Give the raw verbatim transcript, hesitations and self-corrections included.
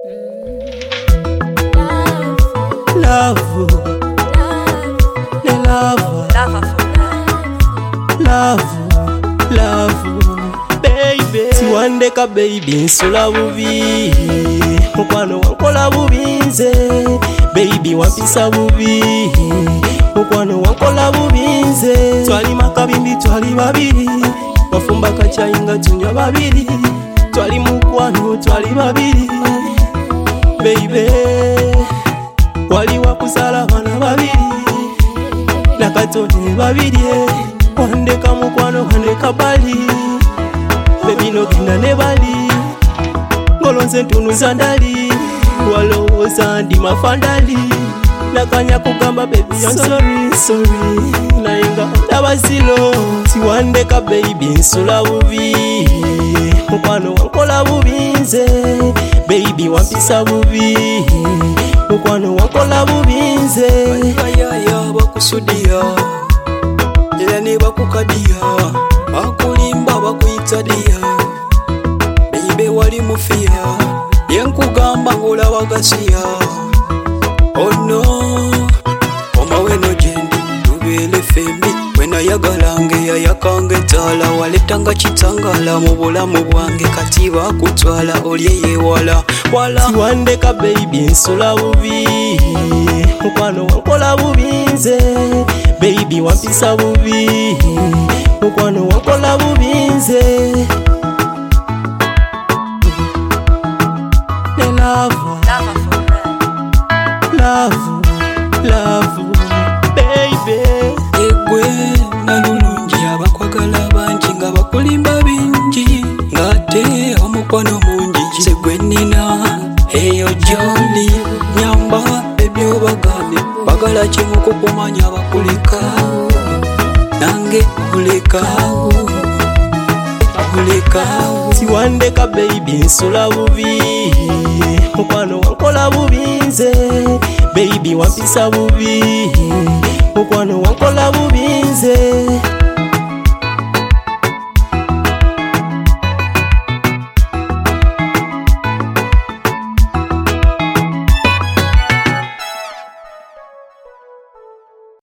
Love, ne love, love, love, baby. Siwandeka baby nsula bubi, mukwano wankola bubinze. Baby wampisa bubi, mukwano wankola bubinze. Twali makabindi twali babiri, wafumba kachayinga tunywa babiri. Twali mukwano twali babiri, baby. Wali wakusala bana babiri, nakatone babiri. Wandeka mukwano wandeka bali, baby no genda ne bali. Ngolonze ntunu zandali, walowooza ndi mafandali. Nakanya kugamba baby I'm sorry, sorry. Nayenga tabasilo, siwandeka baby nsula bubi, mukwano wankola bubinze. Baby wampisa bubi, mukwano wankola bubinze. Bayaya bakusudia, era ne bakukadia, bakulimba bakuyita dia. Baby wali mufia, yenkugamba ngolaba gasiya. Oh no, omawe no jendi, tubele fembi. Wena yagalange yayakange tala, waletanga chitangala mu bulamu bwange. Kati bakutwala olye yewala wala. Siwandeka baby nsula bubi, mukwano wankola bubinze. Baby wampisa bubi, mukwano wankola bubinze. Ne love, love, love, baby. Egwe nalulungi abakwagala bangi nga bakulimba bingi, ngate omukwano mungi. Segwe nina eyo joli nyamba ebyo bagambe, bagala kimu kukumanya bakulekawo, nange kulekawo, kulekawo. Siwandeka baby nsula bubi, mukwano wankola bubinze. Baby wampisa bubi, mukwano wankola bubinze.